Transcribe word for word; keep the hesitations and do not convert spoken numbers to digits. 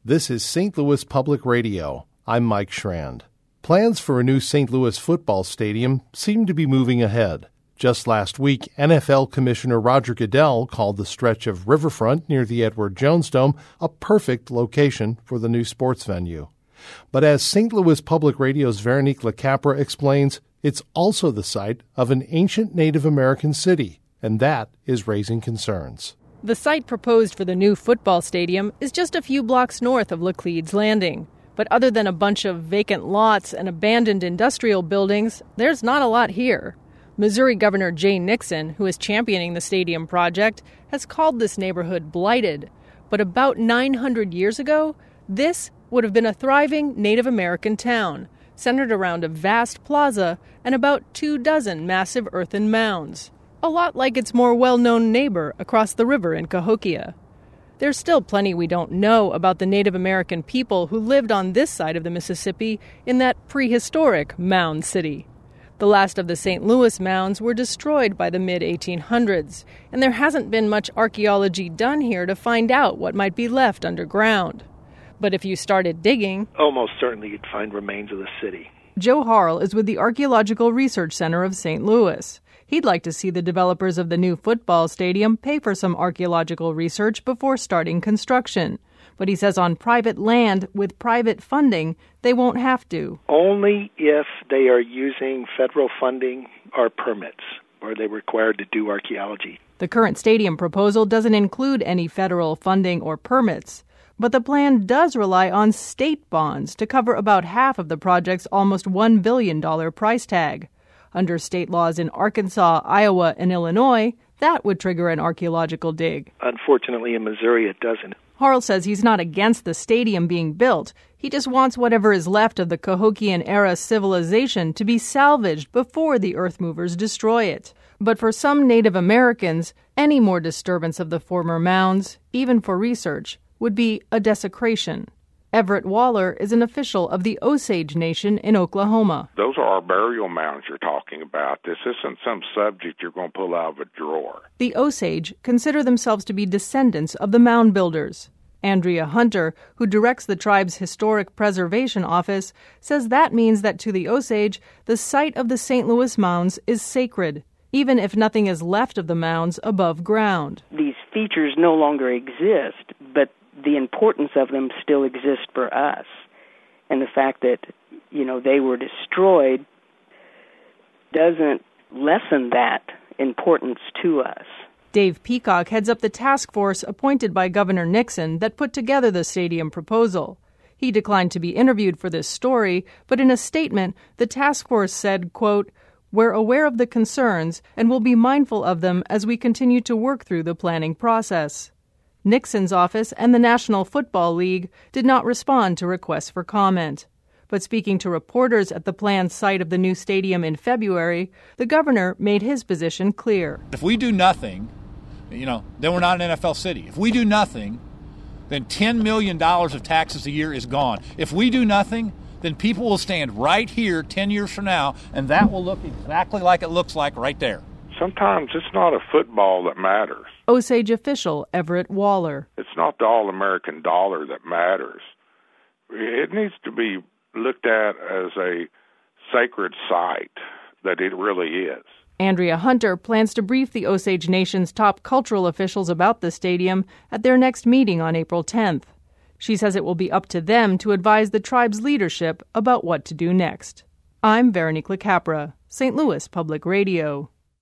This is Saint Louis Public Radio. I'm Mike Schrand. Plans for a new Saint Louis football stadium seem to be moving ahead. Just last week, N F L Commissioner Roger Goodell called the stretch of riverfront near the Edward Jones Dome a perfect location for the new sports venue. But as Saint Louis Public Radio's Veronique LeCapra explains, it's also the site of an ancient Native American city, and that is raising concerns. The site proposed for the new football stadium is just a few blocks north of Laclede's Landing. But other than a bunch of vacant lots and abandoned industrial buildings, there's not a lot here. Missouri Governor Jay Nixon, who is championing the stadium project, has called this neighborhood blighted. But about nine hundred years ago, this would have been a thriving Native American town, centered around a vast plaza and about two dozen massive earthen mounds. A lot like its more well-known neighbor across the river in Cahokia. There's still plenty we don't know about the Native American people who lived on this side of the Mississippi in that prehistoric mound city. The last of the Saint Louis mounds were destroyed by the mid eighteen hundreds, and there hasn't been much archaeology done here to find out what might be left underground. But if you started digging... almost certainly you'd find remains of the city. Joe Harrell is with the Archaeological Research Center of Saint Louis. He'd like to see the developers of the new football stadium pay for some archaeological research before starting construction. But he says on private land with private funding, they won't have to. Only if they are using federal funding or permits, or they're required to do archaeology. The current stadium proposal doesn't include any federal funding or permits. But the plan does rely on state bonds to cover about half of the project's almost one billion dollars price tag. Under state laws in Arkansas, Iowa, and Illinois, that would trigger an archaeological dig. Unfortunately, in Missouri, it doesn't. Harrell says he's not against the stadium being built. He just wants whatever is left of the Cahokian-era civilization to be salvaged before the earth movers destroy it. But for some Native Americans, any more disturbance of the former mounds, even for research, would be a desecration. Everett Waller is an official of the Osage Nation in Oklahoma. Those are our burial mounds you're talking about. This isn't some subject you're going to pull out of a drawer. The Osage consider themselves to be descendants of the mound builders. Andrea Hunter, who directs the tribe's Historic Preservation Office, says that means that to the Osage, the site of the Saint Louis mounds is sacred, even if nothing is left of the mounds above ground. These features no longer exist, but the importance of them still exists for us. And the fact that, you know, they were destroyed doesn't lessen that importance to us. Dave Peacock heads up the task force appointed by Governor Nixon that put together the stadium proposal. He declined to be interviewed for this story, but in a statement, the task force said, quote, "We're aware of the concerns and will be mindful of them as we continue to work through the planning process." Nixon's office and the National Football League did not respond to requests for comment. But speaking to reporters at the planned site of the new stadium in February, the governor made his position clear. If we do nothing, you know, then we're not an N F L city. If we do nothing, then ten million dollars of taxes a year is gone. If we do nothing, then people will stand right here ten years from now, and that will look exactly like it looks like right there. Sometimes it's not a football that matters. Osage official Everett Waller. It's not the all-American dollar that matters. It needs to be looked at as a sacred site that it really is. Andrea Hunter plans to brief the Osage Nation's top cultural officials about the stadium at their next meeting on April tenth. She says it will be up to them to advise the tribe's leadership about what to do next. I'm Veronique LeCapra, Saint Louis Public Radio.